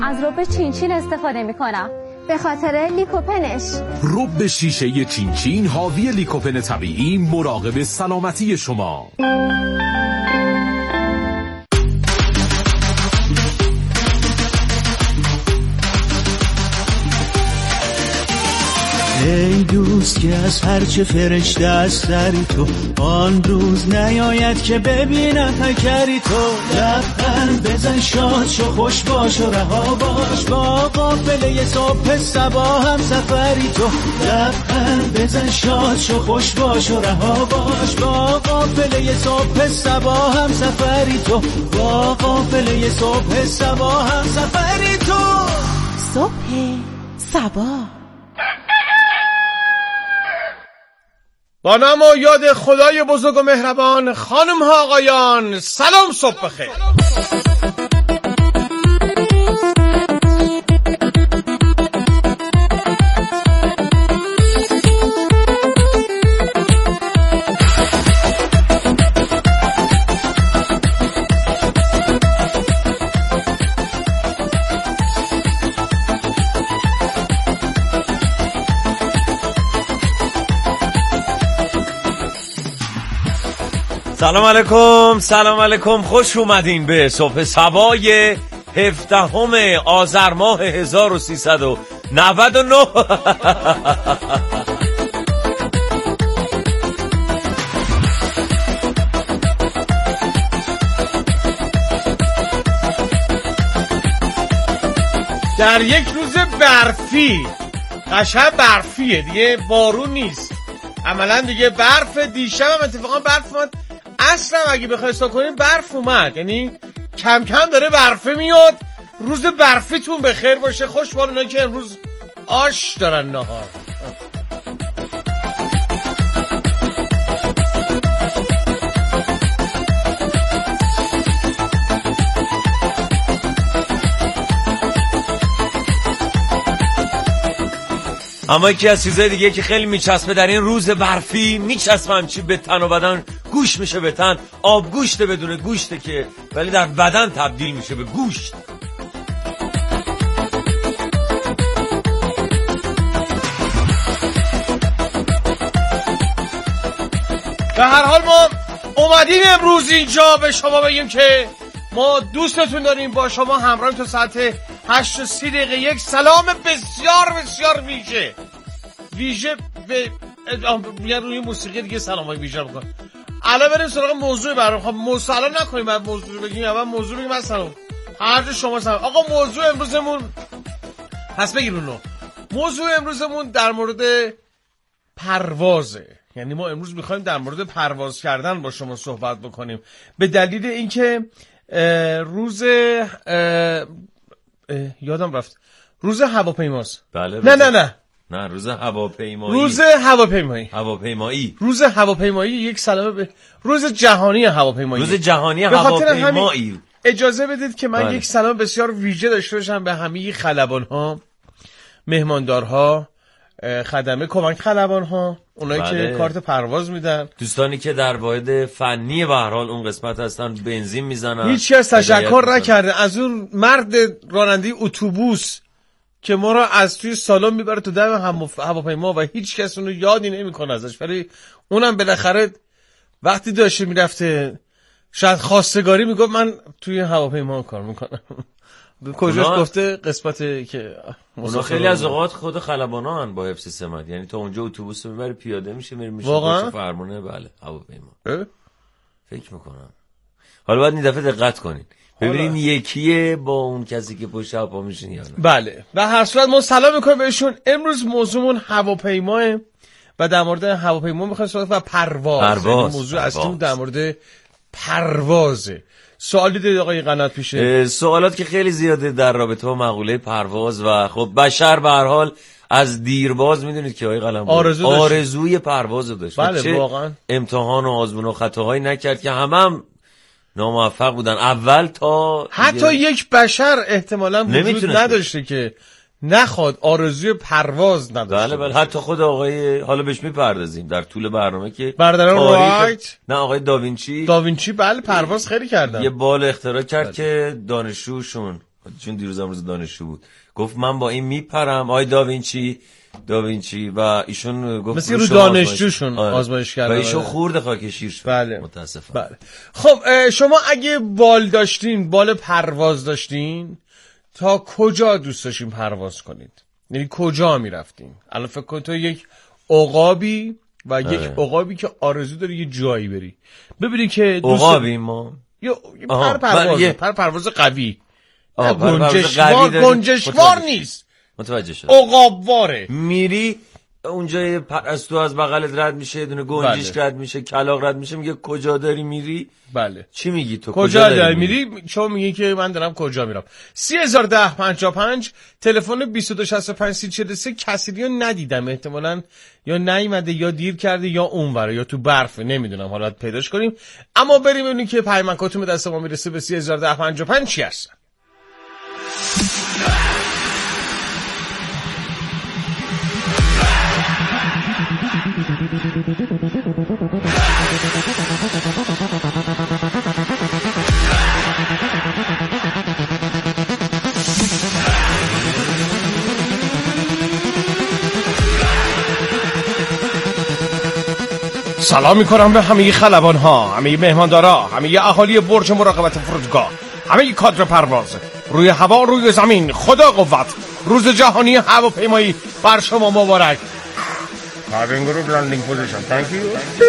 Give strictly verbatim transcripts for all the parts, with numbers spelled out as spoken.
از رب چینچین استفاده میکنم به خاطر لیکوپنش. رب شیشه چینچین حاوی لیکوپن طبیعی مراقب سلامتی شما. ای دوست که از هرچه فرشته از سری تو، آن روز نیاید که ببینم پیکری تو. لبخند بزن شاد شو خوش باش و رها باش، با قافله صبح صبا هم سفری تو. لبخند بزن شاد شو خوش باش و رها باش، با قافله صبح صبا هم سفری تو. با قافله صبح صبا هم سفری تو. صبح صبا با نام و یاد خدای بزرگ و مهربان، خانم ها آقایان، سلام، صبح بخیر. سلام علیکم، سلام علیکم، خوش اومدین به صبح صبای هفدهم آذر ماه هزار و سیصد و نود و نه. در یک روز برفی، قشنگ برفیه دیگه، بارون نیست عملا دیگه. برف دیشب هم اتفاقا برف اومد، اصلا اگه بخوای حساب کنیم برف اومد، یعنی کم کم داره برفه میاد. روز برفیتون بخیر باشه. خوش بال اونا که امروز آش دارن نهار. اما یکی از چیزهای دیگه که خیلی میچسبه در این روز برفی، میچسبه همچی به تن و بدن، گوش میشه به تن. آب گوشته بدون گوشته که، ولی در بدن تبدیل میشه به گوشت. به هر حال ما اومدیم امروز اینجا به شما بگیم که ما دوستتون داریم، با شما همراهیم تا ساعت هشت و سی دقیقه. یک سلام بسیار بسیار ویژه ویژه به میگن روی موسیقی دیگه سلام های ویژه بکن. الان بریم سراغ موضوع برام. خب موضوع نکنیم، بعد موضوع رو بگیم. اول موضوع بگیم، من سلام هر جا شما سلام. آقا موضوع امروزمون پس بگیر اونو. موضوع امروزمون در مورد پروازه. یعنی ما امروز میخوایم در مورد پرواز کردن با شما صحبت بکنیم، به دلیل اینکه روز اه اه یادم رفت روز هواپیماست. بله نه نه نه نه روز هواپیمایی. روز هواپیمایی هواپیمایی روز هواپیمایی یک سلام به روز جهانی هواپیمایی. روز جهانی هواپیمایی. اجازه بدید که من بله. یک سلام بسیار ویژه داشته باشم به همه خلبان ها، مهماندار ها، خدمه کمک خلبان ها، اونایی بله. که کارت پرواز میدن، دوستانی که در واحد فنی به هر حال اون قسمت هستن، بنزین میزنن. هیچ کس تشکر نکرده از اون مرد راننده اتوبوس که ما را از توی سالن میبره تو دم هواپیما و هیچ کس اونو یادی نمیکنه ازش، ولی اونم بالاخره وقتی داشته میرفته شاید خواستگاری میگفت من توی هواپیما کار میکنم. کجاش اونا... گفته قسمت که اونا خیلی از اوقات خود خلبانا هن با حفظ سمت، یعنی تا اونجا اتوبوس رو میبره پیاده میشه میره میشه باشه فرمونه. بله هواپیما فکر میکنم. حالا باید این دفعه دقت کنین ببینین یکیه با اون کسی که پشت هواپیما میشین یا نه. بله و هر صورت ما سلام میکنیم بهشون. امروز موضوعمون هواپیماه و در مورد هواپیما میخوایم صحبت و پرواز. پرواز. موضوع اصلی در مورد پروازه. سوالی دارید آقای قنات پیشه؟ سوالات که خیلی زیاده در رابطه با مقوله پرواز و خب بشر به هر حال از دیرباز میدونید که آقای قلم آرزو آرزوی پرواز رو داشت. بله چه واقعا امتحان و آزمون و خطاهایی نکرد که همه هم ناموفق بودن اول تا حتی دیگه... یک بشر احتمالاً وجود نداشته که نخواد آرزوی پرواز نداشته. بله بله حتی خود آقای حالا بهش میپردازیم در طول برنامه که برادران رایت نه آقای داوینچی داوینچی بله پرواز خیلی کردن. یه بال اختراع کرد بله. که دانشجوشون چون دیروزم روز دانشجو بود، گفت من با این میپرم آی داوینچی داوینچی و ایشون گفت مثل رو دانشجوشون آزمایش کرده و ایشون خورد خاک شیر شد. بله متاسفم. بله. خب شما اگه بال داشتین، بال پرواز داشتین، تا کجا دوست داشتین پرواز کنید؟ یعنی کجا میرفتین؟ الان فکر کن تو یک عقابی و اه. یک عقابی که آرزو داری یه جایی بری ببینی که دوست عقابی ما یا پر پرواز یه... پر پرواز قوی گنجشوار گنجشوار نیست، متوجه شد، عقابواره. میری اونجا پرستو از بغلت رد میشه، یه دونه گنجش بله. رد میشه، کلاغ رد میشه، میگه کجا داری میری؟ بله. چی میگی تو؟ کجا, کجا داری میری؟ میری؟ چون میگی که من دارم کجا میرم. سی هزار ده پنجاه و پنج تلفن بیست و دو شصت و پنج سی چهل و سه. کسی رو ندیدم، احتمالاً یا نیومده یا دیر کرده یا اونوره یا تو برفه، نمیدونم، حالا پیداش کنیم. اما بریم ببینیم که پیامکاتون دست ما میرسه به سی هزار ده پنجاه و پنج چی هستن. سلام میکنم به همه خلبان ها، همه مهماندارا، همه اهالی برج مراقبت فرودگاه، همه کادر پرواز روی هوا، روی زمین. خدا قوت. روز جهانی هواپیمایی بر شما مبارک. Having group landing position. Thank you.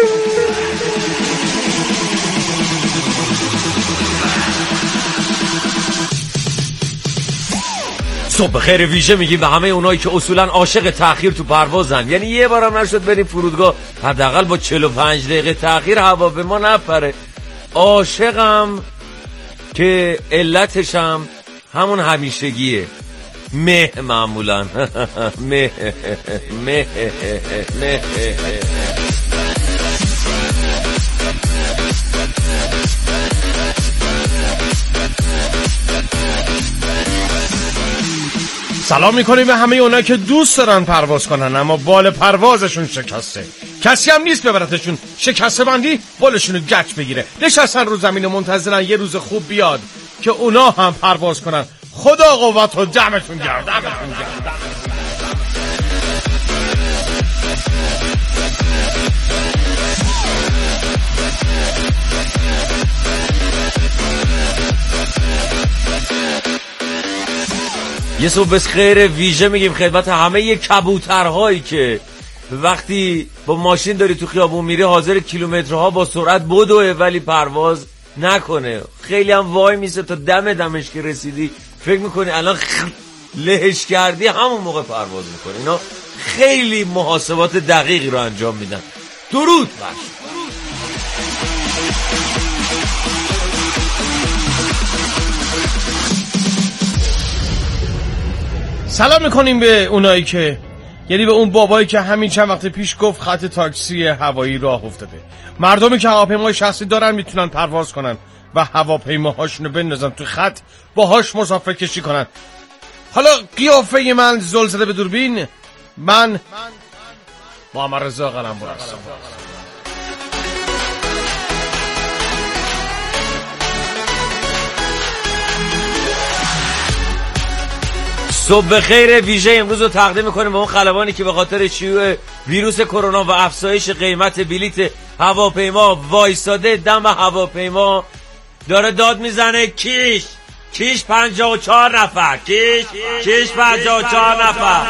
صبح خیر ویژه میگیم به همه اونایی که اصولا عاشق تأخیر تو پروازن. یعنی یه بارم نشد بریم فرودگاه حداقل با چهل و پنج دقیقه تأخیر هواپیما نپره. عاشقم که علتشم همون همیشگیه، مه معمولا مه مه مه. سلام میکنیم به همه اونا که دوست دارن پرواز کنن اما بال پروازشون شکسته، کسی هم نیست ببرتشون شکسته بندی بالشونو گچ بگیره، نشستن رو زمین و منتظرن یه روز خوب بیاد که اونا هم پرواز کنن. خدا قوت و دمتون گرم، دمتون گرم. یه صبح خیر ویژه میگیم خدمت همه کبوترهایی که وقتی با ماشین داری تو خیابون میری حاضر کیلومترها با سرعت بدوه ولی پرواز نکنه. خیلی هم وای میسه تا دم دمش که رسیدی فکر میکنی الان خ... لهش کردی همون موقع پرواز میکنی. اینا خیلی محاسبات دقیقی رو انجام میدن. درود باش. سلام میکنیم به اونایی که یعنی به اون بابایی که همین چند وقت پیش گفت خط تاکسی هوایی راه افتاده. مردمی که هواپیمای شخصی دارن میتونن پرواز کنن و هواپیماهاشونو بندازن تو خط باهاش مسافر کشی کنن. حالا قیافه من زلزله به دوربین، من محمد رضا قلمبر هستم. صبح خیر ویژه امروز رو تقدیم میکنیم به اون خلبانی که به خاطر شیوع ویروس کرونا و افزایش قیمت بلیت هواپیما وایساده دم هواپیما داره داد میزنه کیش کیش پنجاه و چهار نفر کیش کیش پنجاه و چهار نفر.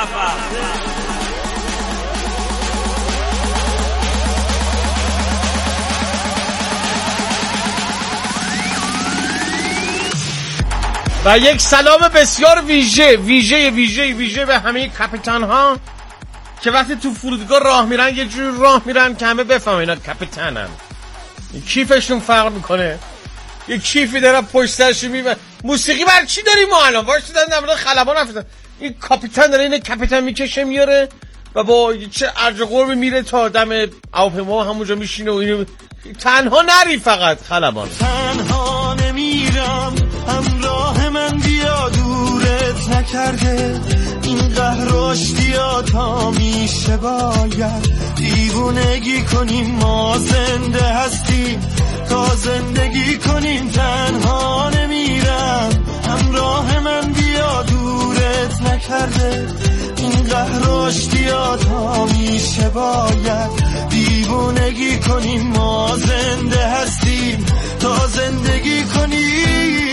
و یک سلام بسیار ویژه ویژه ویژه ویژه به همه کاپیتان ها که وقتی تو فرودگاه راه میرن یه جور راه میرن که همه بفهمن اینا کاپیتانن. کیفشون فرق میکنه، یه کیفی داره پشت سرش میبره. موسیقی بر چی داریم ما الان؟ واسه دادن نمیدونم خلبان حرف. این کاپیتان داره اینه کاپیتان میکشه میاره و با چه ارج قرب میره تا دم هواپیما همونجا میشینه و اینو تنها نری فقط خلبان. تنها نمیرم همراه من بیا دورت نکرده این قهر اشتیا تا میشه باید دیوونگی کنیم ما زنده هستیم تا زندگی کنیم. تنها نمیرم همراه من بیا دورت نکرده این قهر و اشتیاط ها میشه باید دیوونگی کنیم ما زنده هستیم تا زندگی کنیم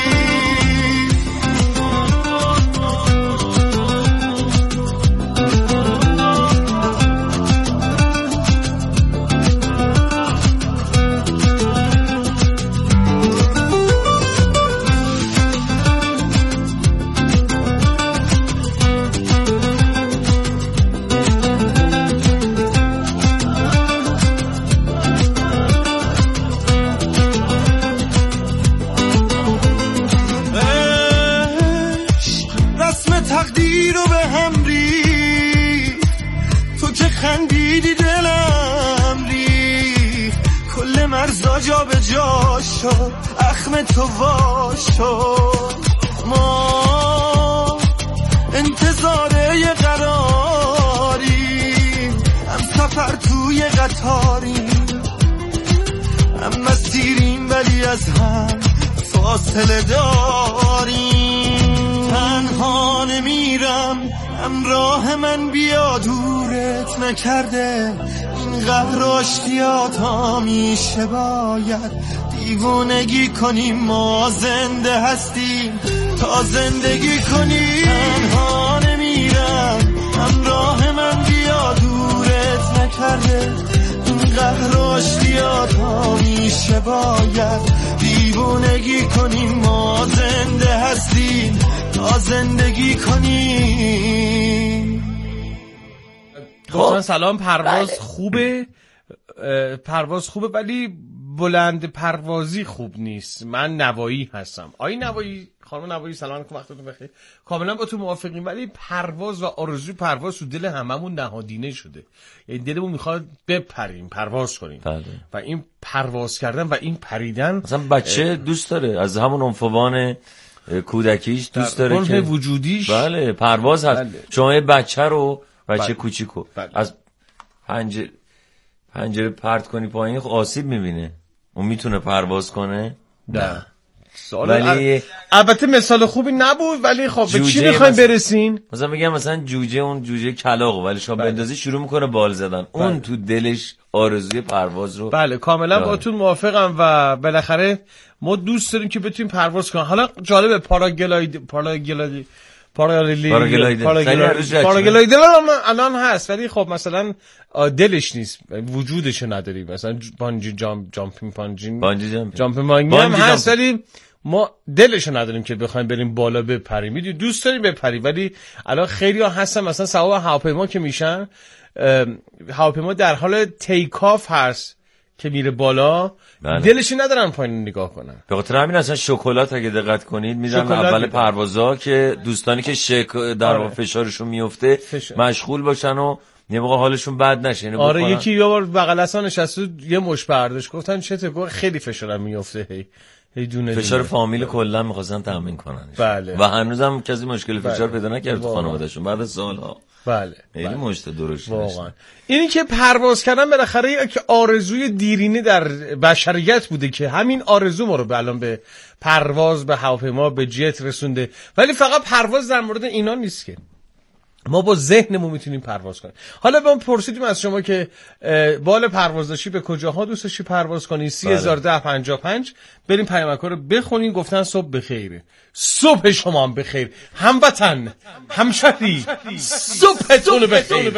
تقدیر رو به هم ری تو که خندیدی دلم ری کل مرزا جا به جا شد اخم تو وا شد ما انتظاره یه قراریم هم سفر توی قطاریم هم مسیریم ولی از هم فاصله داریم تنها نمیرم همراه من بیا دورت نکرده این قهر و اشتیاط ها میشه باید دیوونگی کنیم ما زنده هستیم تا زندگی کنیم تنها نمیرم همراه من بیا دورت نکرده این قهر و اشتیاط ها میشه باید دیوونگی کنیم ما زنده هستیم تا زندگی کنیم. گفتن سلام پرواز خوبه پرواز خوبه ولی بلند پروازی خوب نیست. من نوایی هستم. آی نوایی خانم نوایی سلام علیکم وقتتون بخیر. کاملا با تو موافقیم ولی پرواز و آرزوی پرواز تو دل هممون نهادینه شده. یعنی دلمون میخواد بپریم پرواز کنیم بله. و این پرواز کردن و این پریدن مثلا بچه دوست داره از همون عنفوان کودکیش دوست داره که وجودیش بله پرواز هست. بله. شما یه بچه رو بچه بله. کوچیکو بله. از پنجره پنجره پرت کنی پایین خب آسیب میبینه. اون میتونه پرواز کنه؟ نه. ولی البته مثال خوبی نبود ولی خب به چی میخوایم برسین؟ مثلا میگم مثلا جوجه اون جوجه کلاغ ولی شما بندازی شروع میکنه بال زدن. بله. اون تو دلش آرزوی پرواز رو بله کاملا با تو موافقم و بالاخره ما دوست داریم که بتونیم پرواز کنیم. حالا جالبه پاراگلاید پاراگلاید پاراگلاید پاراگلاید الان هست ولی خب مثلا دلش نیست وجودش نداری. مثلا بانجی جامپ جامپینگ بانجی بانجی جامپینگ بانجی هم هست ولی ما دلش نداریم که بخوایم بریم بالا بپریم. میدونی دوست داریم بپریم ولی الان خیلی ها هستن مثلا سوار هواپیما که میشن هواپیما در حال تیک آف هست که میره بالا بله. دلشی ندارن پایین نگاه کنن. به خاطر همین اصلا شکلات اگه دقت کنید میذارن اول پروازا که دوستانی که شک در آره. فشارشون میفته فشار. مشغول باشن و یه موقع حالشون بد نشه. یعنی آره یکی یه بار بغل اصلا نشسته یه مش برداشت گفتن چته گفت خیلی فشارم میفته هی هی دونه فشار دونه. فامیل کلا می‌خواستن تامین کنن بله. و هنوزم کسی مشکل فشار بله. پیدا نکرد تو خانواده‌شون بعد از سال‌ها. بله خیلی بله. مشت درشت واقعا اینی که پرواز کردن بالاخره که آرزوی دیرینه در بشریت بوده که همین آرزو ما رو به الان به پرواز به هواپیما به جت رسونده. ولی فقط پرواز در مورد اینا نیست که ما با ذهنمون میتونیم پرواز کنیم. حالا ما پرسیدیم از شما که بال پرواز داشتی به کجاها دوست داشتی پرواز کنی؟ سی هزار ده پنجاه و پنج بریم پیامک‌ها رو بخونیم. گفتن صبح بخیره. صبح شما هم بخیر هموطن همشهری صبحتون بخیر.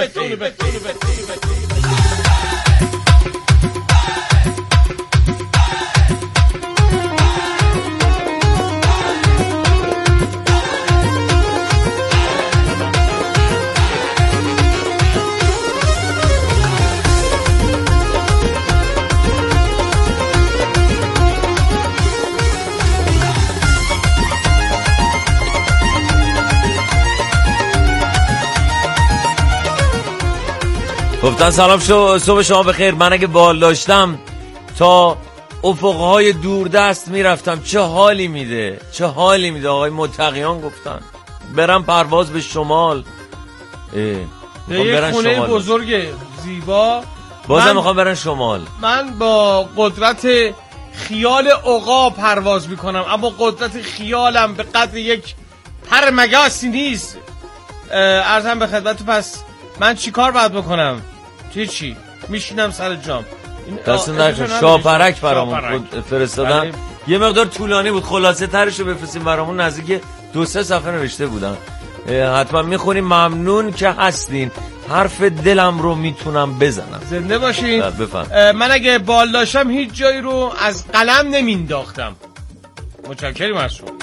گفتن سلام شو صبح شما بخیر. من اگه بال داشتم تا افقهای دوردست میرفتم چه حالی میده چه حالی میده. آقای متقیان گفتن برم پرواز به شمال. یه خونه شمال بزرگ زیبا بازم میخوام برن شمال. من با قدرت خیال عقاب پرواز میکنم، اما قدرت خیالم به قدر یک پر مگاسی نیست. عرضم به خدمت. پس من چی کار باید بکنم؟ چی چی؟ میشینم سر جام. دست نکن. شاپرک برامون فرستادن، یه مقدار طولانی بود، خلاصه ترشو بفرستیم برامون. نزدیک دو سه صفحه نوشته بودن، حتما میخونیم. ممنون که هستین، حرف دلم رو میتونم بزنم. زنده باشین. بفهم. من اگه بال داشتم هیچ جایی رو از قلم نمینداختم. متشکرم از شما.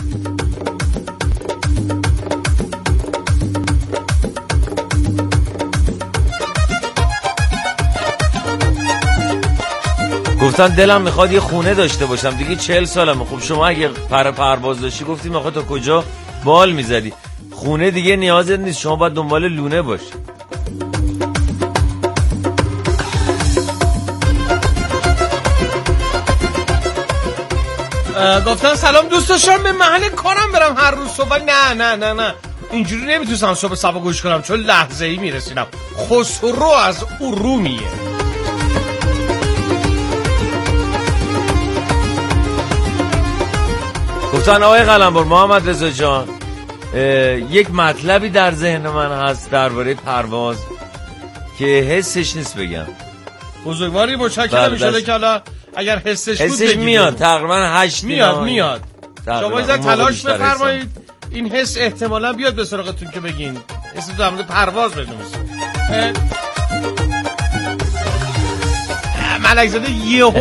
گفتن دلم میخواد یه خونه داشته باشم، دیگه چهل سالمه. خب شما اگه پر پرواز داشتی گفتی میخواد تا کجا بال میزدی؟ خونه دیگه نیازت نیست، شما باید دنبال لونه باشی. گفتن سلام دوست داشتم به محل کارم برم هر روز صبح. نه نه نه نه اینجوری نمیتونستم صبح صبح گوش کنم، چون لحظه ای میرسیدم. خسرو از ارومیه. گفتن آقای قلمبر محمد رضا جان، یک مطلبی در ذهن من هست درباره پرواز که حسش نیست بگم. بزرگواری متشکرم. میشه که حالا اگر حسش بود حسش میاد تقریبا هشت میاد میاد شما ایزا تلاش بفرمایید این حس احتمالاً بیاد به سراغتون که بگین حس در مورد پرواز بدونید. ملک زاده یهو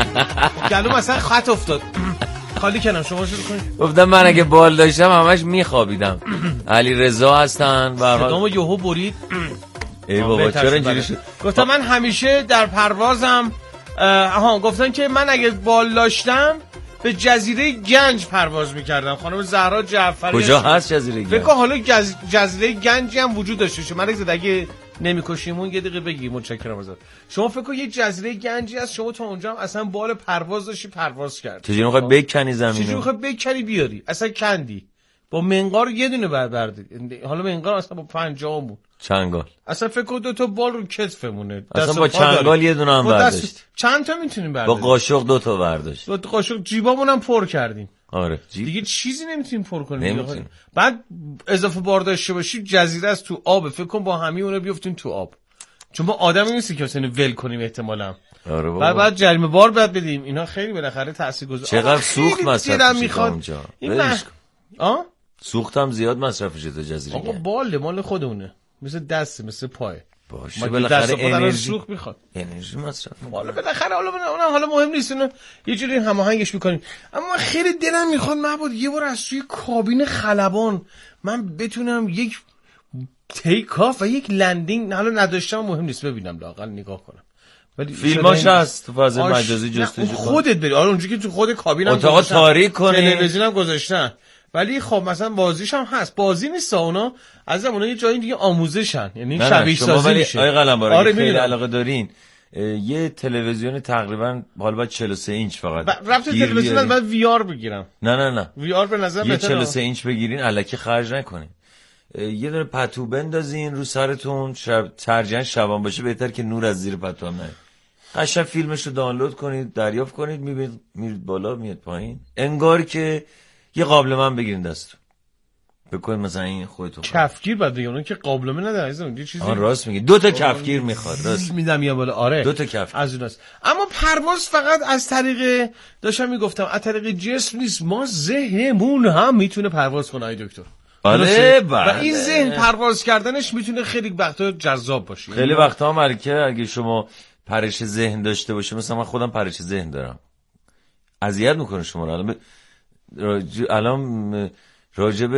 گلو مثلا خط افتاد خالی کنم. شما شروع کنید. گفتم من اگه بال داشتم همش میخوابیدم. علی رضا هستن و صدامو یهو برید. ای بابا چرا اینجوری شد؟ گفتم من همیشه در پروازم آها گفتن که من اگه بال داشتم به جزیره گنج پرواز میکردم. خانم زهرا جعفری. کجا هست جزیره گنج؟ فکر کنم حالا جز... جزیره گنجی هم وجود داشته باشه. من اگه نمیکشیمون یه دقیقه بگی. متشکرم ازت. شما فکر کن یه جزیره گنجی هست، شما تا اونجا هم اصلا بال پرواز داشتی پرواز کردی. چجوری میخوای بکنی زمینو؟ چجوری میخوای بکنی بیاری؟ اصلا کندی. با منقار یه دونه بر بردی. حالا منقار اصلا با پنجاهمون. چنگال. اصلا فکر کن دو تا بال رو کتفمونه. اصلا با چنگال یه دونه هم برداشت. چند تا میتونیم برداریم؟ با قاشق دو تا برداشت. با قاشق جیبامون هم پر کردیم. آره جیب. دیگه چیزی نمیتونیم پر کنیم. نمیتونیم. بعد اضافه بار داشته باشی جزیره است تو آب. فکر کن با همه اونا بیافتیم تو آب. چون ما آدمی نیستی که مثلا ول کنیم احتمالاً. آره بابا. بعد بعد جریمه بار بعد بدیم. اینا خیلی بالاخره تاثیرگذار. چقدر سوخت مصرف میشه اونجا. این مح... آ سوختم زیاد مصرف میشه تو جزیره. آقا بال مال خودمونه. مثل دست مثل پای. باشه بالاخره انرژی سوخت میخواد. انرژی مصرف. حالا بالاخره حالا اونم حالا مهم نیست، اونو یه جوری هماهنگش میکنیم. اما خیلی دلم میخواد معبود یه بار از توی کابین خلبان من بتونم یک تیک آف و یک لندینگ، حالا نداشتم مهم نیست، ببینم لااقل نگاه کنم. ولی فیلماش هست تو فاز مجازی جستجو کن. خودت بری. آره اونجوری که تو خود کابینم اتاق تاریک کنی، تلویزیونم گذاشتن. ولی خب مثلا بازیش هم هست. بازی نیست اونا، از اون یه جایی دیگه آموزشن، یعنی شبیه سازی میشه. آقای قلمبر آره خیلی علاقه دارین یه تلویزیون تقریبا حالا باید چهل و سه اینچ فقط رفت تلویزیون بعد وی آر بگیرم. نه نه نه وی آر به نظر یه چهل و سه اینچ بگیرین الکی خرج نکنین. یه دونه پتو بندازین رو سرتون، شب ترجیحاً شبان باشه بهتر که نور از زیر پتو هم نیاد. قشنگ فیلمش رو دانلود کنید، دریافت کنید، میبینید میرید بالا میاد پایین، انگار که یه قابلمه بگیرین دستتون. بکنید مثلا این خودتون کفگیر بعد دیگه اون که قابلمه نداره عزیزم، یه چیزی. آن راست میگی، دو تا کفگیر میخواد. راست میدم یا بالا. آره دو تا کفگیر از اوناست. اما پرواز فقط از طریق داشتم میگفتم از طریق جسم نیست، ما ذهنمون هم میتونه پرواز کنه ای دکتر. بله بله. و این ذهن پرواز کردنش میتونه خیلی وقتا جذاب باشه. خیلی وقتا ملکه اگه شما پرش ذهن داشته باشه، مثلا من خودم پرش ذهن دارم، اذیت میکنه شما رو. الان راج... الان راجب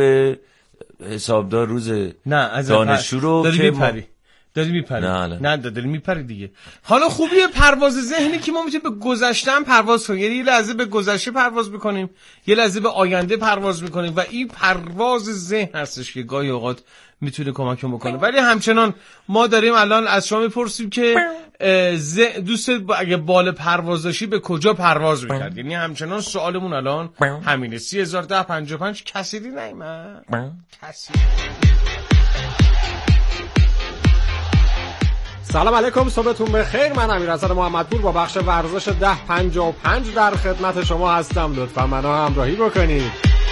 حسابدار روز نه از دانشجو رو داری که میپری ما... داری میپری نه نه داری میپری دیگه. حالا خوبیه پرواز ذهنی که ما میتونیم به گذشته هم پرواز کنیم، یعنی یه لحظه به گذشته پرواز بکنیم، یه لحظه به آینده پرواز میکنیم و این پرواز ذهن هستش که گاهی اوقات میتونه کمک بکنه. ولی همچنان ما داریم الان از شما میپرسیم که ز... دوست اگه بال پرواز داشتی به کجا پرواز میکرد؟ یعنی همچنان سوالمون الان همینه. سی هزار ده پنجاه و پنج کسیدی نیمه کسی سلام علیکم، صبحتون بخیر. من امیرحسن محمدپور با بخش ورزش ده پنجاه و پنج در خدمت شما هستم. لطفا منو همراهی بکنید.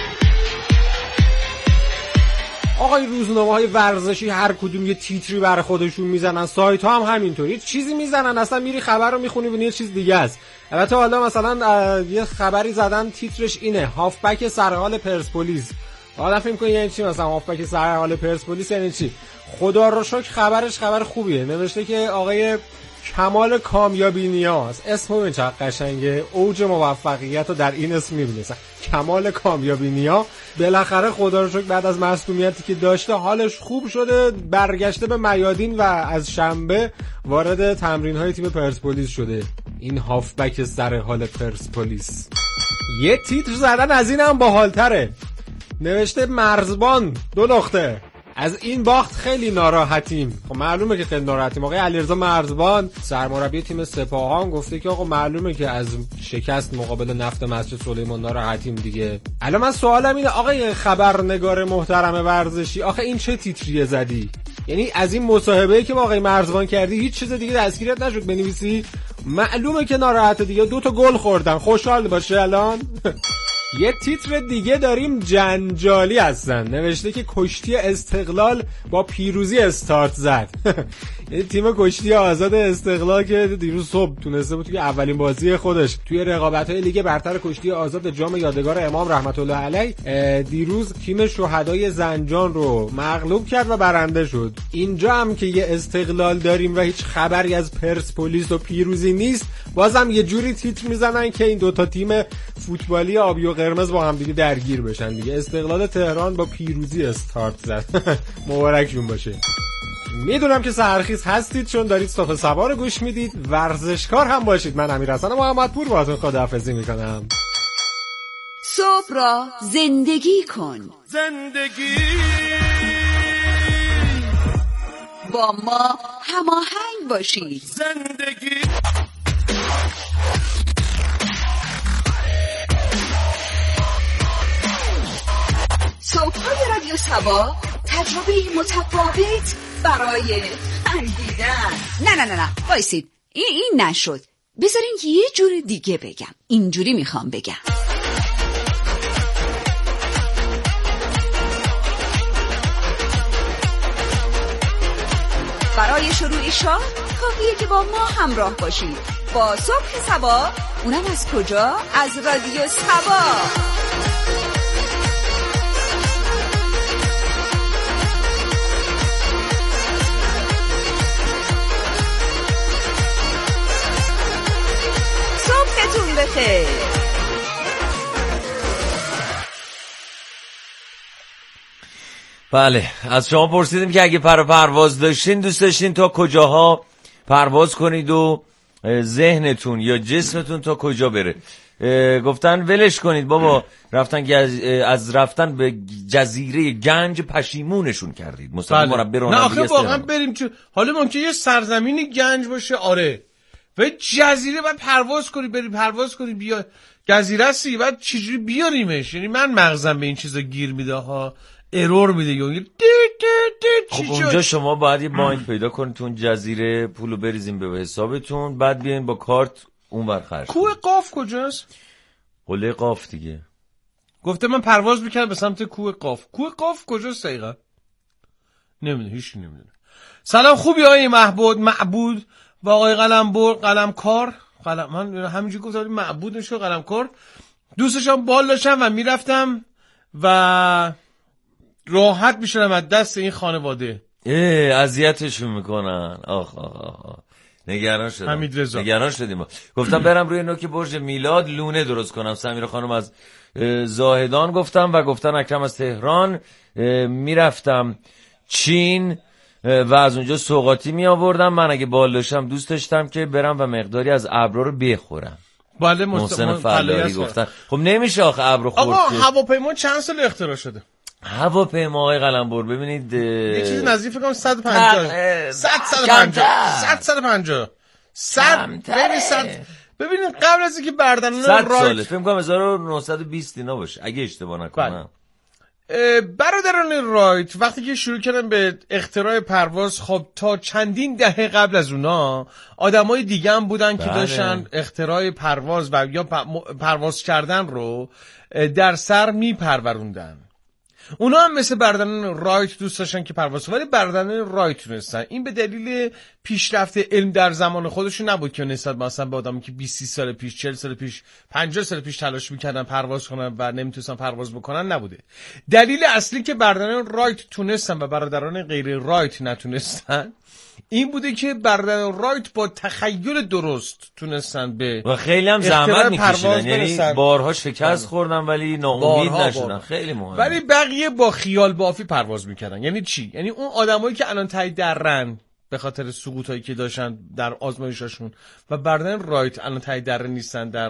آقای روزنامه‌های ورزشی هر کدوم یه تیتری برای خودشون میزنن، سایت ها هم همینطور یه چیزی میزنن، اصلا میری خبر رو میخونی و یه چیز دیگه است. البته حالا مثلا یه خبری زدن تیترش اینه هافبک سرحال پرسپولیس. آدم فکر می‌کنه یعنی چی مثلا هافبک سرحال پرسپولیس یعنی چی؟ خدا رو شکر خبرش خبر خوبیه. نوشته که آقای کمال کامیابی نیاز، اسم این چقدر قشنگه، اوج موفقیت رو در این اسم می‌بینه. کمال کامیابی نیا بالاخره خدا رو شکر بعد از مصدومیتی که داشته حالش خوب شده، برگشته به میادین و از شنبه وارد تمرین‌های تیم پرسپولیس شده. این هافبک سرحال پرسپولیس. یه تیتر زدن از این هم باحال‌تره. نوشته مرزبان دو نقطه از این باخت خیلی ناراحتیم. خب معلومه که خیلی ناراحتیم. آقای علیرضا مرزبان سرمربی تیم سپاهان گفته که آقا معلومه که از شکست مقابل نفت مسجد سلیمان ناراحتیم دیگه. الان من سوالم اینه آقای خبرنگار محترم ورزشی، آخه این چه تیتریه زدی؟ یعنی از این مصاحبه‌ای که با آقای مرزبان کردی هیچ چیز دیگه دستگیرت نشد بنویسی؟ معلومه که ناراحته دیگه، دو تا گل خوردن، خوشحال باشه الان. یه تیتر دیگه داریم جنجالی هستن. نوشته که کشتی استقلال با پیروزی استارت زد. یعنی تیم کشتی آزاد استقلال که دیروز صبح تونسته بود توی اولین بازی خودش توی رقابت‌های لیگ برتر کشتی آزاد جام یادگار امام رحمت الله علیه دیروز تیم شهدای زنجان رو مغلوب کرد و برنده شد. اینجا هم که یه استقلال داریم و هیچ خبری از پرسپولیس و پیروزی نیست، بازم یه جوری تیتر میزنن که این دوتا تیم فوتبالی آبی و قرمز با هم دیگه درگیر بشن دیگه. استقلال تهران با پیروزی استارت زد. مبارکشون باشه. میدونم که سحرخیز هستید چون دارید صبح سبا رو گوش میدید، ورزشکار هم باشید. من امیرحسن محمدپور باهاتون خداحافظی میکنم. صبح را زندگی کن. زندگی با ما هماهنگ باشید. زندگی صبح‌های رادیو سبا تجربه متفاوت برای خندیدن. نه نه نه نه وایسید، این این نشد. بذارین یه جور دیگه بگم. اینجوری میخوام بگم. برای شروع شاه کافیه که با ما همراه باشید با صبح سبا. اونم از کجا؟ از رادیو سبا. صبحتون بخیر. بله، از شما پرسیدیم که اگه پر پرواز داشتین دوست داشتین تا کجاها پرواز کنید و ذهنتون یا جسمتون تا کجا بره. گفتن ولش کنید بابا، رفتن از رفتن به جزیره گنج پشیمونشون کردید. مصطفی مربی نه آخه واقعا بریم چه حالا ممکنه یه سرزمین گنج باشه، آره، و جزیره بعد پرواز کنی، بری پرواز کنی بیا جزیره سی، بعد چجوری بیاریمش؟ یعنی من مغزم به این چیزا گیر میده ها، ارور میده یا خب اونجا شما باید یه بانک پیدا کنید تو اون جزیره، پولو بریزیم به حسابتون، بعد بیاین با کارت اونور خرج. کوه قاف کجاست؟ قله قاف دیگه. گفته من پرواز میکردم به سمت کوه قاف. کوه قاف کجاست دقیقاً؟ نمیدونه، هیچ نمیدونه. سلام، خوبی آقای محبود معبود و آقای قلمبر قلمکار. قلم من همینجوری گفتم معبود نشه قلمکار. دوستشم بال داشتم و میرفتم و راحت میشدم از دست این خانواده. اه اذیتشون میکنن. آخ آخ آخ نگران شدم. حمید رضا نگران شدیم. گفتم برم روی نوک برج میلاد لونه درست کنم. سمیرا خانم از زاهدان گفتم و گفتن اکرم از تهران. میرفتم چین و از اونجا سوغاتی می آوردم. من اگه بال داشتم دوست داشتم که برم و مقداری از ابرو رو بخورم. بله محسن فلاحی گفتن خب نمیشه آخه ابرو خورد. آقا هواپیما چند سال اختراع شده؟ هواپیما آقای قلمبر ببینید یه چیزی نزدیک فکر کنم صد و پنجاه صد صد و پنجاه صد صد و پنجاه صد ببین صد ببینید قبل از اینکه بردن صد ساله فکر کنم هزار و نهصد و بیست اینا باشه اگه اشتباه نکنم. برادران رایت وقتی که شروع کردن به اختراع پرواز، خب تا چندین دهه قبل از اونا آدمای دیگه هم بودن که داشتن اختراع پرواز و یا پرواز کردن رو در سر میپروروندن. اونا هم مثل برادران رایت دوست داشتن که پرواز کنن، ولی برادران رایت تونستن. این به دلیل پیشرفت علم در زمان خودشون نبود که نسبت مثلا به آدمی که بیست سال پیش، چهل سال پیش، پنجاه سال پیش تلاش میکردن پرواز کنن و نمیتونستن پرواز بکنن نبوده. دلیل اصلی که برادران رایت تونستن و برادران غیر رایت نتونستن این بوده که برادران رایت با تخیل درست تونستن به و خیلی هم زحمت میکشیدن، یعنی بارها شکست خوردن ولی ناامید نشدن. خیلی مهمه. ولی بقیه با خیال بافی پرواز میکردن. یعنی چی؟ یعنی اون آدمایی که الان تای درن به خاطر سقوطایی که داشتن در آزمایشاشون و برادران رایت الان تای در نیستن، در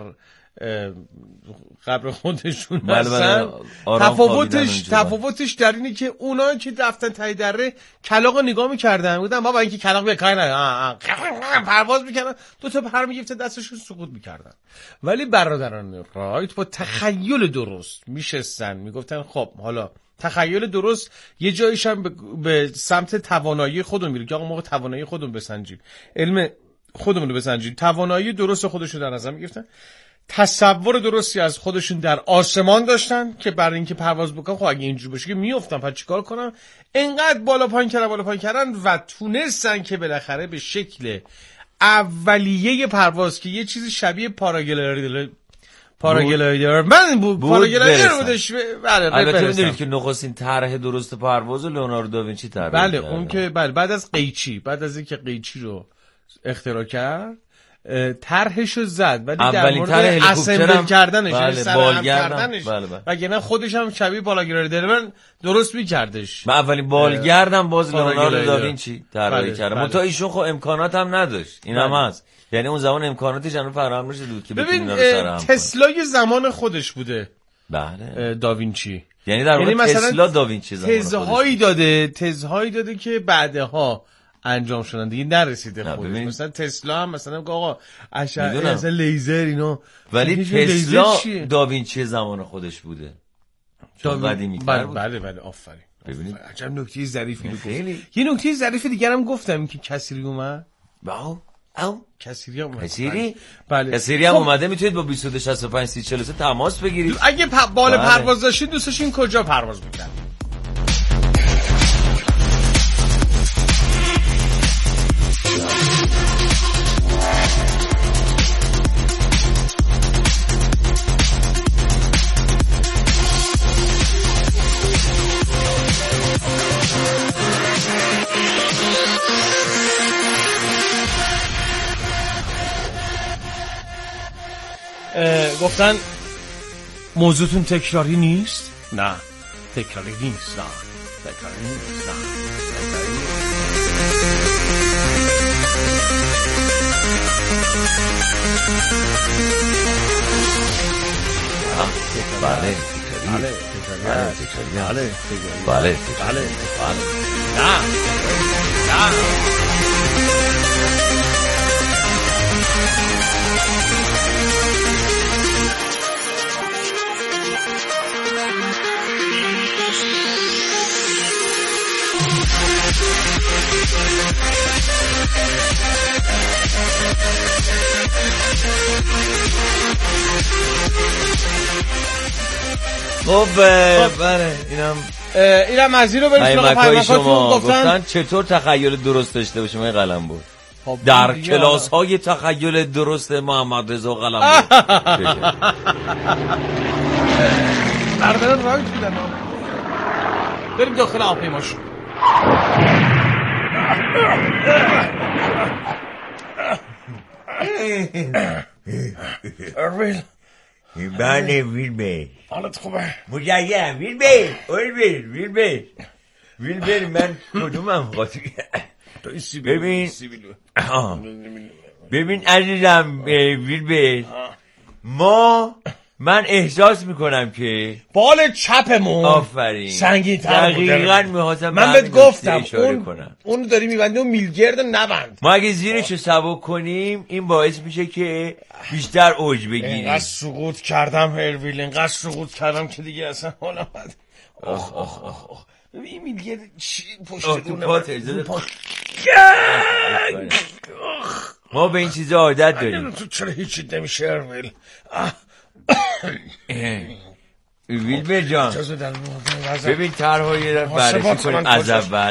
قبر خودشون هستن. تفاوتش تفاوتش در اینه که اونایی که رفتن تای دره کلاغو نگاه میکردن بودن بابا اینکه کلاغ به کار نه پرواز میکردن، دو تا پر میگفتن دستشون سقوط میکردن. ولی برادران رایت با تخیل درست میشستن میگفتن خب حالا تخیل درست یه جاییش هم به سمت توانایی خودمون میره که آقا ما توانایی خودمون بسنجیم، علم خودمون رو بسنجیم، توانایی درست خودشون در نظر میگرفتن، تصور درستی از خودشون در آسمان داشتن که برای اینکه پرواز بکنن خب اگه اینجوری باشه که میافتن پس چیکار کنن، انقدر بالا پایین کردن بالا پایین کردن و تونستن که بالاخره به شکل اولیه پرواز که یه چیزی شبیه پاراگلایدر پاراگلایدر من بود پاراگلایدر بودش. بله البته میدونید که نخستین طرح درست پرواز لئوناردو داوینچی طرح بله کرده. اون که بله بعد از قیچی بعد از اینکه قیچی رو اختراع کرد طرحشو زد، ولی در مورد اسمبل کردنش بله سرهم کردنش بله بله. و گنه خودش هم شبیه پاراگلایدر من درست می‌کردش. من اولین بالگردم باز لئوناردو داوینچی طراحی بله. کرد. منتها ایشون خب امکانات هم نداشت. اینم بله. هست. یعنی اون زمان امکاناتش هنوز فراهم نشده بود که بتونه اینا رو سرهم کنه. تسلای زمان خودش بوده. بله. داوینچی. یعنی در واقع یعنی تسلا داوینچی زمان تزهایی داده، تزهایی داده که بعدها انجام شدن دیگه نرسیده خودش. مثلا تسلا هم مثلا آقا اشعه مثلا لیزر اینا، ولی تسلا داوینچی زمان خودش بوده. قدیمی بله بله بله آفرین. ببینید عجب نکته ظریفی رو گفت. یه نکته ظریف دیگه هم گفتم که کسری اومد. واو او کسری اومد. کسری؟ بله. کسری هم اومده. میتونید با بیست و دو شصت و پنج سی چهل و سه تماس بگیرید. اگه پ... بال بله. پرواز داشتید دوست داشتین کجا پرواز می‌کردید؟ گفتن موضوعتون تکراری نیست؟ نه تکراری نیست. نه تکراری نیست. نه بله بله بله بله بله نه نه خب بله اینم اینم از این رو بریم سراغ پیامکاتون. گفتن چطور تخیل درست داشته باشیم این قلم بود در کلاس های تخیل درست محمد رضا قلم بود. بردارن رای بودن. بریم داخل هواپیماشون. ارویل بله ویلبر حالت خوبه؟ مجیم ویلبر ویلبر ویلبر ویلبر من کدومم خاطر ببین ببین عزیزم ویلبر ما من احساس میکنم که بال چپمون آفرین سنگین تر بوده. دقیقاً می‌خواستم من بهت گفتم اون کنم. اون داری می‌بندی و میلگرد نبند. ما اگه زیرشو سبک کنیم این باعث میشه که بیشتر اوج بگیریم. اینقدر سقوط کردم هرویل، اینقدر سقوط کردم که دیگه اصلا حالا بد آه آه آه این میگه چی پشت دونه ما به این چیزا عادت داریم. تو چرا هیچی نمیشه ارمیل؟ ویلبر جان ببین طرحو یه بررسی کنیم از اول.